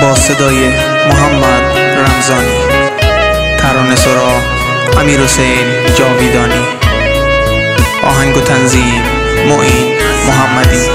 با صدای محمد رمضانی، ترانه سرا امیرحسین جاویدانی، آهنگ و تنظیم معین محمدی.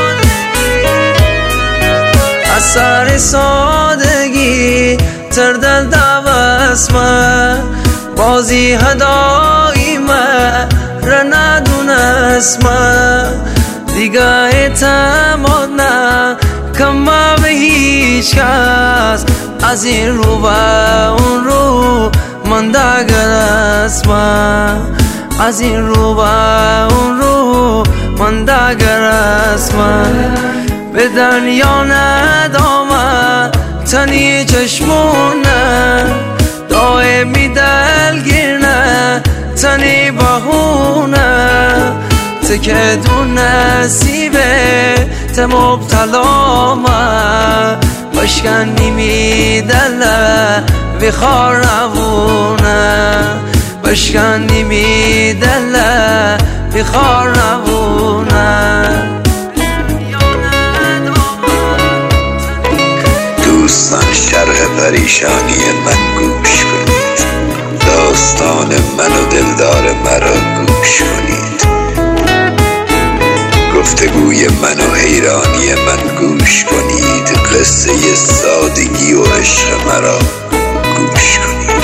اثر سادگی تر دل دوست ما بازی هدایی ما را ندونست ما دیگه اعتماد نه کما به هیچ کس از این رو و اون رو من دگرست ما از این رو و اون رو من دگرست ما به دنیا ندامه تنی چشمونه دائمی دلگیر نه تنی بهونه که دون نصیبه ته مبتلا ما بشکنی میدله وی خار نبونه بشکنی میدله وی خار نبونه. دوستان شرح پریشانی من گوش کنید، داستان من و دلدار مرا گوش کنید، گفتگوی من و حیرانی من گوش کنید، قصه سادگی و عشق مرا گوش کنید.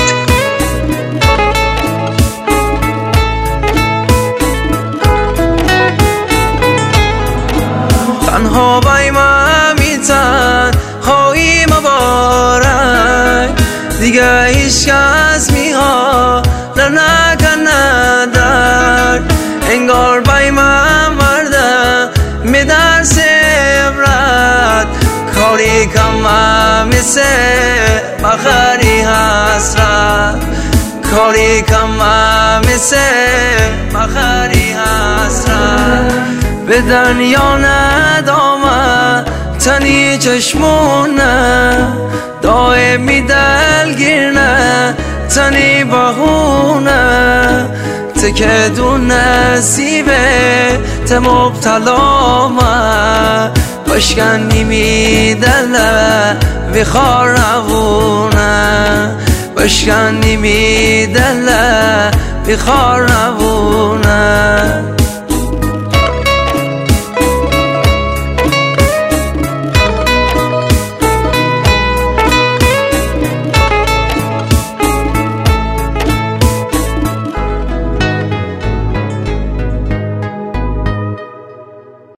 تنها بای من میتن خواهی مبارک دیگه هیچ کس میها نکنه در انگار بای من مرده میدرس عبرت کاری کم مثل بخری حسرت کاری کم مثل بخری حسرت به دنیا ندامه تنی چشمونه دائمی دلگیر نه تنی بهونه که دون نصیبه ته مبتلا ما بشکنی میدله وی خار نبونه بشکنی میدله وی خار نبونه.